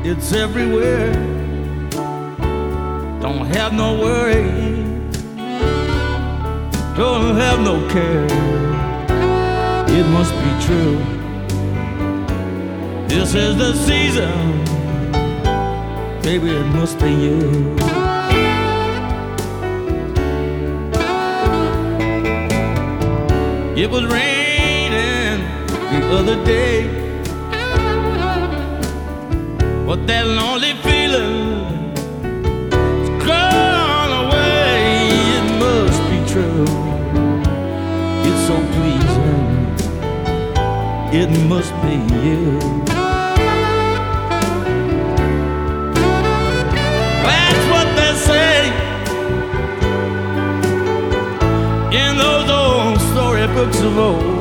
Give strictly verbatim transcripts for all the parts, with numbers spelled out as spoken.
It's everywhere. Don't have no worry. Don't have no care. It must be true. This is the season. Baby, it must be you. It was raining the other day, but that lonely feeling is gone away. It must be true. It's so pleasing. It must be you. That's what they say in those old storybooks of old.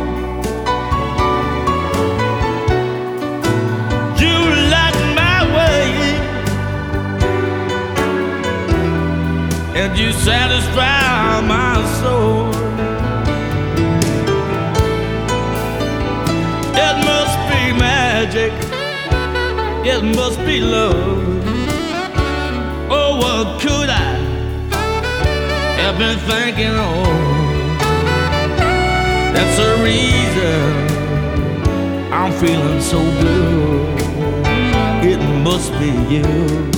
And you satisfy my soul. It must be magic. It must be love. Oh, what could I have been thinking of? That's the reason I'm feeling so blue. It must be you.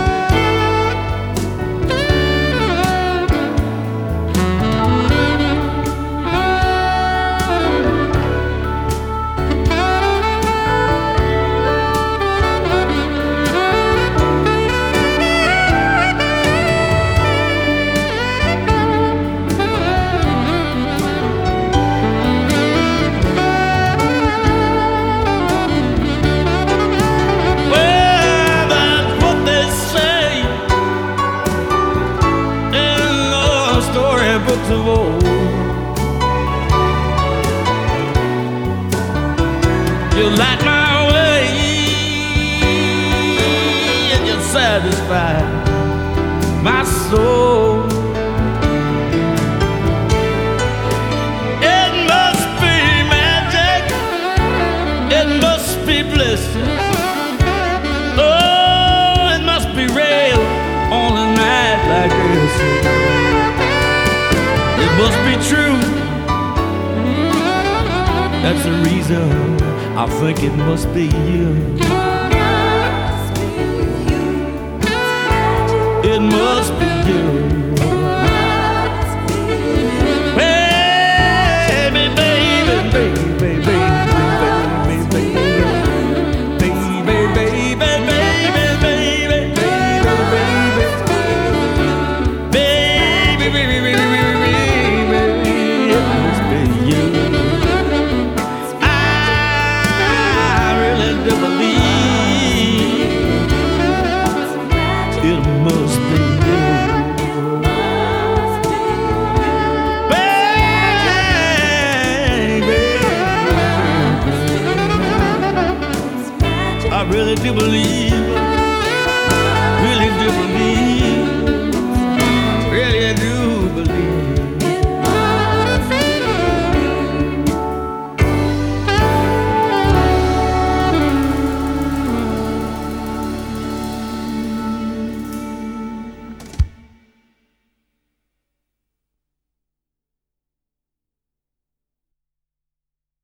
Books of old. You light my way and you satisfy my soul. It must be magic. It must be bliss. Oh, it must be real on a night like this. It must be true. That's the reason I think it must be you. It must be you. Baby, baby, baby, baby, baby, baby, baby, baby, baby, baby, baby, baby. I really do believe, really do believe.